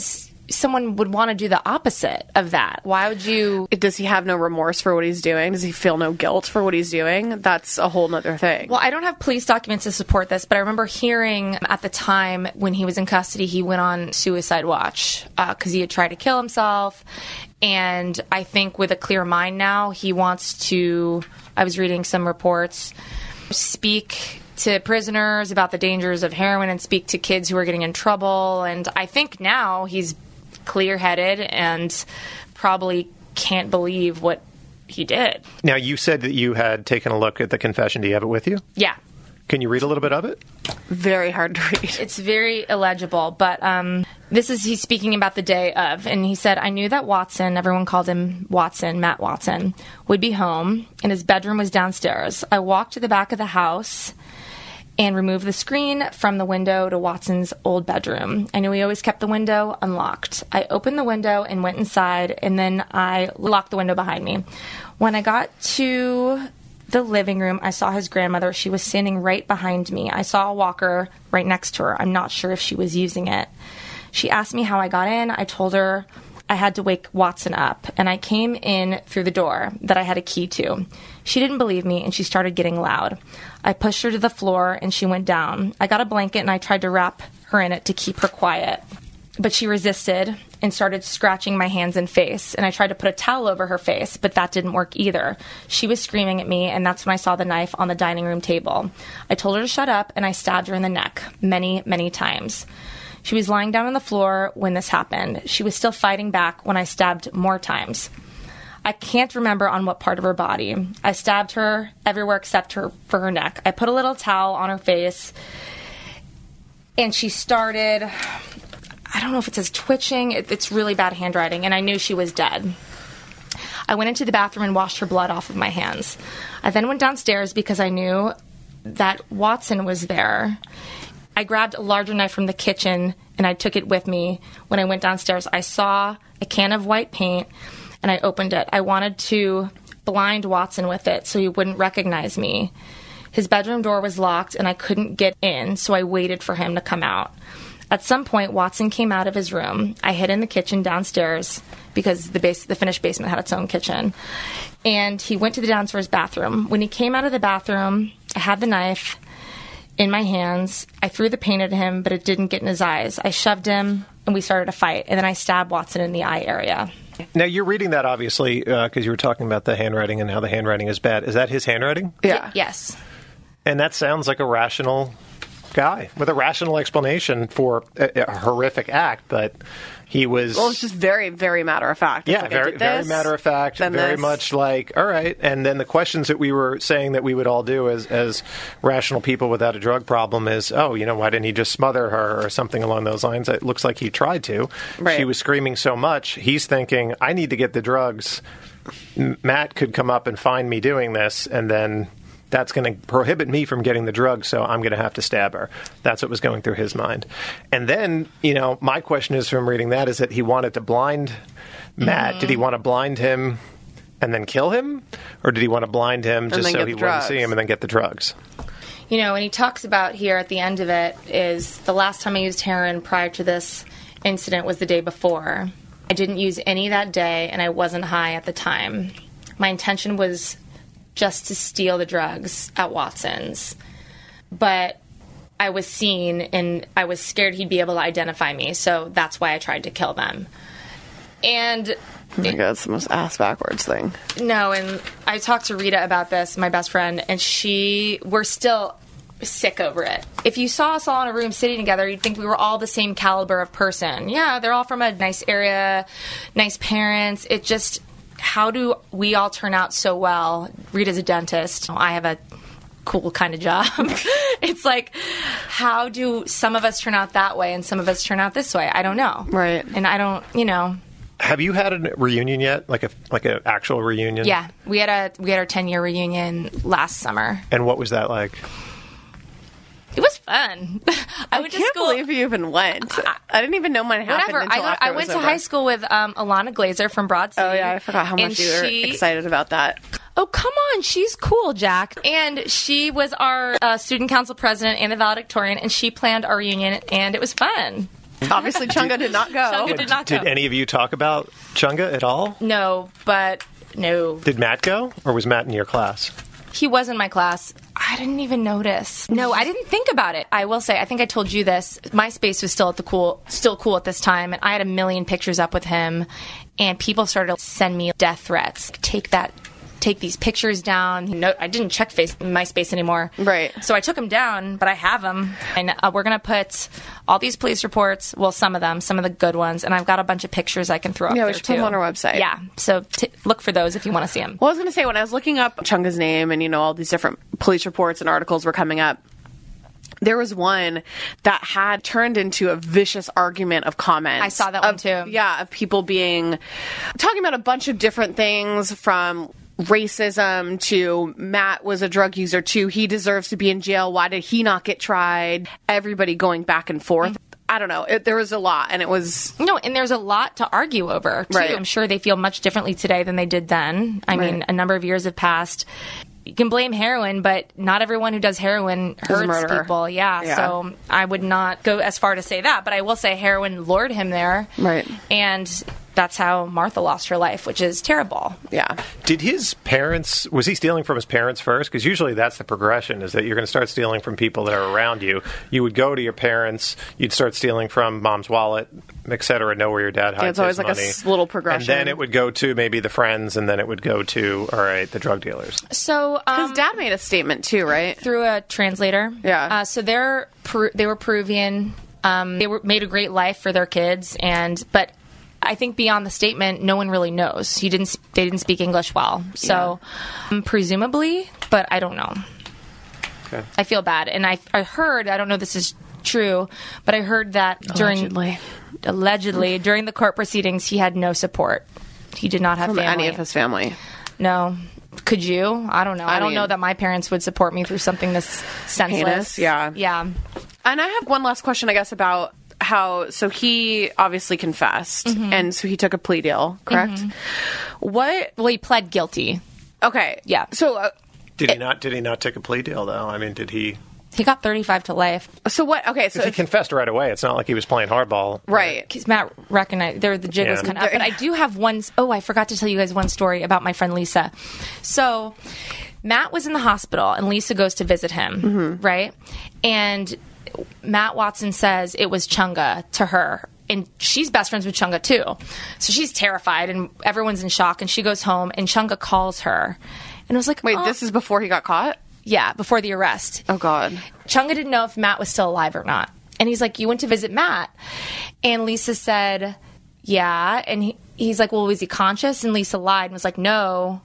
someone would want to do the opposite of that. Why would you? Does he have no remorse for what he's doing? Does he feel no guilt for what he's doing? That's a whole nother thing. Well, I don't have police documents to support this, but I remember hearing at the time when he was in custody, he went on suicide watch because uh, he had tried to kill himself. And I think with a clear mind now, he wants to, I was reading some reports, speak to prisoners about the dangers of heroin and speak to kids who are getting in trouble. And I think now he's clear-headed and probably can't believe what he did. Now, you said that you had taken a look at the confession. Do you have it with you? Yeah. Can you read a little bit of it? Very hard to read. It's very illegible, but um, this is, he's speaking about the day of, and he said, I knew that Watson, everyone called him Watson, Matt Watson, would be home, and his bedroom was downstairs. I walked to the back of the house and removed the screen from the window to Watson's old bedroom. I knew he always kept the window unlocked. I opened the window and went inside, and then I locked the window behind me. When I got to the living room, I saw his grandmother. She was standing right behind me. I saw a walker right next to her. I'm not sure if she was using it. She asked me how I got in. I told her I had to wake Watson up, and I came in through the door that I had a key to. She didn't believe me, and she started getting loud. I pushed her to the floor, and she went down. I got a blanket, and I tried to wrap her in it to keep her quiet. But she resisted and started scratching my hands and face, and I tried to put a towel over her face, but that didn't work either. She was screaming at me, and that's when I saw the knife on the dining room table. I told her to shut up, and I stabbed her in the neck many, many times. She was lying down on the floor when this happened. She was still fighting back when I stabbed more times. I can't remember on what part of her body. I stabbed her everywhere except her for her neck. I put a little towel on her face, and she started, I don't know if it says twitching. It, it's really bad handwriting, and I knew she was dead. I went into the bathroom and washed her blood off of my hands. I then went downstairs because I knew that Watson was there. I grabbed a larger knife from the kitchen, and I took it with me. When I went downstairs, I saw a can of white paint, and I opened it. I wanted to blind Watson with it so he wouldn't recognize me. His bedroom door was locked, and I couldn't get in, so I waited for him to come out. At some point, Watson came out of his room. I hid in the kitchen downstairs because the base, the finished basement had its own kitchen. And he went to the downstairs bathroom. When he came out of the bathroom, I had the knife in my hands. I threw the paint at him, but it didn't get in his eyes. I shoved him, and we started a fight, and then I stabbed Watson in the eye area. Now, you're reading that, obviously, because uh, you were talking about the handwriting and how the handwriting is bad. Is that his handwriting? Yeah. Y- yes. And that sounds like a rational guy with a rational explanation for a, a horrific act, but he was... Well, it's just very, very matter of fact. Yeah, like, very, very matter of fact, very this. much like, all right. And then the questions that we were saying that we would all do as, as rational people without a drug problem is, oh, you know, why didn't he just smother her or something along those lines? It looks like he tried to. Right. She was screaming so much. He's thinking, I need to get the drugs. Matt could come up and find me doing this, and then that's going to prohibit me from getting the drugs, so I'm going to have to stab her. That's what was going through his mind. And then, you know, my question is from reading that is that he wanted to blind Matt. Mm-hmm. Did he want to blind him and then kill him? Or did he want to blind him just so he wouldn't see him and then get the drugs? You know, and he talks about here at the end of it is the last time I used heroin prior to this incident was the day before. I didn't use any that day, and I wasn't high at the time. My intention was just to steal the drugs at Watson's. But I was seen, and I was scared he'd be able to identify me, so that's why I tried to kill them. And... Oh my God, it's the most ass-backwards thing. No, and I talked to Rita about this, my best friend, and she... We're still sick over it. If you saw us all in a room sitting together, you'd think we were all the same caliber of person. Yeah, they're all from a nice area, nice parents. It just... How do we all turn out so well? Rita's a dentist. I have a cool kind of job. It's like, how do some of us turn out that way and some of us turn out this way? I don't know. Right. And I don't, you know. Have you had a reunion yet? Like a like an actual reunion? Yeah. We had a we had our ten-year reunion last summer. And what was that like? It was fun. I, I went can't to school. believe you even went. I, I didn't even know mine happened Whatever. until I, go, after I it was went to over. high school with um, Alana Glazer from Broad City. Oh, yeah. I forgot how much you were she, excited about that. Oh, come on. She's cool, Jack. And she was our uh, student council president and the valedictorian, and she planned our reunion, and it was fun. Obviously, Chunga did not go. Chunga did not go. Did any of you talk about Chunga at all? No, but no. Did Matt go, or was Matt in your class? He was in my class. I didn't even notice. No, I didn't think about it. I will say, I think I told you this. MySpace was still at the cool, still cool at this time, and I had a million pictures up with him, and people started to send me death threats. Take that. Take these pictures down. No, I didn't check face, MySpace anymore. Right. So I took them down, but I have them. And uh, we're going to put all these police reports, well, some of them, some of the good ones, and I've got a bunch of pictures I can throw up Yeah, there, we should too. put them on our website. Yeah. So t- look for those if you want to see them. Well, I was going to say, when I was looking up Chunga's name and, you know, all these different police reports and articles were coming up, there was one that had turned into a vicious argument of comments. I saw that one, of, too. Yeah, of people being, talking about a bunch of different things, from racism to Matt was a drug user to he deserves to be in jail. Why did he not get tried? Everybody going back and forth. Mm-hmm. I don't know. It, there was a lot, and it was... No, and there's a lot to argue over, too. Right. I'm sure they feel much differently today than they did then. I Right. mean, a number of years have passed. You can blame heroin, but not everyone who does heroin Is a hurts murderer. people. Yeah, Yeah. so I would not go as far to say that, but I will say heroin lured him there. Right. And that's how Martha lost her life, which is terrible. Yeah. Did his parents, was he stealing from his parents first? Because usually that's the progression, is that you're going to start stealing from people that are around you. You would go to your parents, you'd start stealing from mom's wallet, et cetera, know where your dad hides Yeah, it's always his like money. a s- little progression. And then it would go to maybe the friends, and then it would go to, all right, the drug dealers. So um, his dad made a statement too, right? Through a translator. Yeah. Uh, so they're Peru- they were Peruvian. Um, they were made a great life for their kids, and but I think beyond the statement, no one really knows. He didn't. They didn't speak English well, so um, presumably, but I don't know. Okay. I feel bad, and I I heard. I don't know if this is true, but I heard that during Allegedly. allegedly during the court proceedings, he had no support. He did not have From family. any of his family. No. Could you? I don't know. I, I don't mean- know that my parents would support me through something this senseless. Heinous, yeah. Yeah. And I have one last question, I guess, about how, so he obviously confessed, Mhm. and so he took a plea deal, correct? Mhm. What? Well, he pled guilty. Okay. Yeah. So, uh, Did he not? Did he not take a plea deal though? I mean, did he? He got thirty-five to life. So what? Okay, so Because he if- confessed right away. It's not like he was playing hardball. right. Because Matt recognized there the jig was Yeah. kind of up. But I do have one. Oh, I forgot to tell you guys one story about my friend Lisa. So Matt was in the hospital, and Lisa goes to visit him, Mm-hmm. right? And Matt Watson says it was Chunga to her. And she's best friends with Chunga, too. So she's terrified, and everyone's in shock. And she goes home, and Chunga calls her. And it was like, Wait, oh. this is before he got caught? Yeah, before the arrest. Oh, God. Chunga didn't know if Matt was still alive or not. And he's like, you went to visit Matt? And Lisa said, yeah. And he, he's like, well, was he conscious? And Lisa lied and was like, no.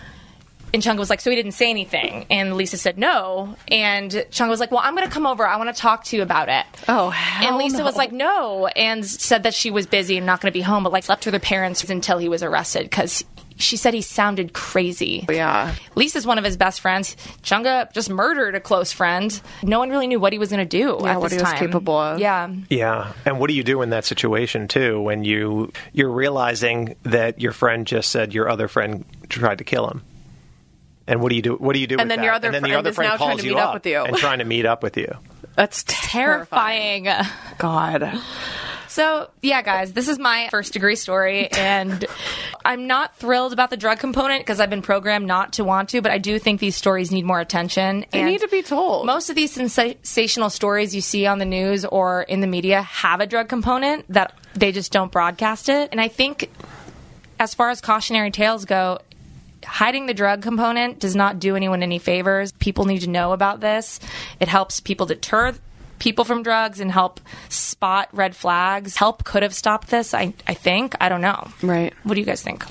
And Chunga was like, so he didn't say anything. And Lisa said no. And Chunga was like, well, I'm going to come over. I want to talk to you about it. Oh, hell And Lisa no. was like, no. And said that she was busy and not going to be home, but like slept with her parents until he was arrested because she said he sounded crazy. Yeah. Lisa's one of his best friends. Chunga just murdered a close friend. No one really knew what he was going to do Yeah, at what this he was time. capable of. Yeah. Yeah, and what do you do in that situation too when you you're realizing that your friend just said your other friend tried to kill him? And what do you do? What do you do? And with then that? your other and then friend the other is friend now trying calls to you meet up up with you. and trying to meet up with you. That's Terrifying. God. So, yeah, guys, this is my first degree story, and I'm not thrilled about the drug component because I've been programmed not to want to, but I do think these stories need more attention. They and need to be told. Most of these sensational stories you see on the news or in the media have a drug component that they just don't broadcast it. And I think as far as cautionary tales go, hiding the drug component does not do anyone any favors. People need to know about this. It helps people deter people from drugs and help spot red flags. Help could have stopped this, I, I think. I don't know. Right. What do you guys think?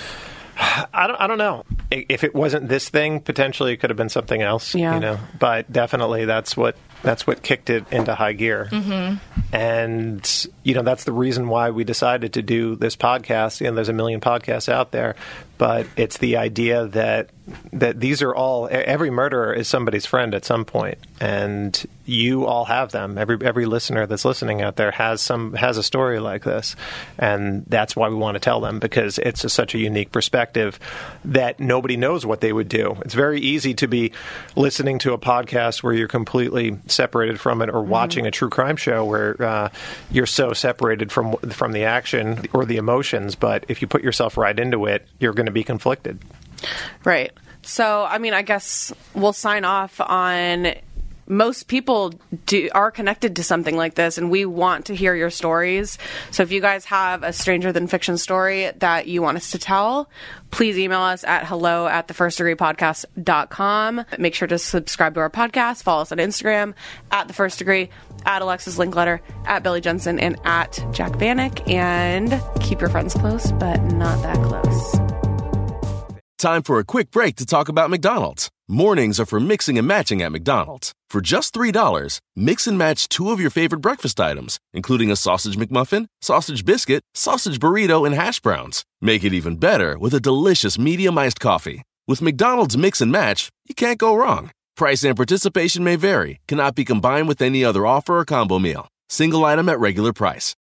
I don't. I don't know. I- If it wasn't this thing, potentially it could have been something else. Yeah. You know. But definitely, that's what that's what kicked it into high gear. Mm-hmm. And you know, that's the reason why we decided to do this podcast. You know, there's a million podcasts out there, but it's the idea that that these are all, every murderer is somebody's friend at some point, and you all have them. Every every listener that's listening out there has some has a story like this, and that's why we want to tell them, because it's a, such a unique perspective that nobody knows what they would do. It's very easy to be listening to a podcast where you're completely separated from it, or mm-hmm. watching a true crime show where uh, you're so separated from from the action or the emotions. But if you put yourself right into it, you're going to be conflicted. Right. So, I mean, I guess we'll sign off on most people do, are connected to something like this, and we want to hear your stories. So if you guys have a stranger than fiction story that you want us to tell, please email us at hello at the first degree podcast dot com. Make sure to subscribe to our podcast. Follow us on Instagram at the first degree, at Alexis Linkletter, at Billy Jensen, and at Jack Vanek. And keep your friends close, but not that close. Time for a quick break to talk about McDonald's. Mornings are for mixing and matching at McDonald's. For just three dollars, mix and match two of your favorite breakfast items, including a sausage McMuffin, sausage biscuit, sausage burrito, and hash browns. Make it even better with a delicious medium iced coffee. With McDonald's Mix and Match, you can't go wrong. Price and participation may vary, cannot be combined with any other offer or combo meal. Single item at regular price.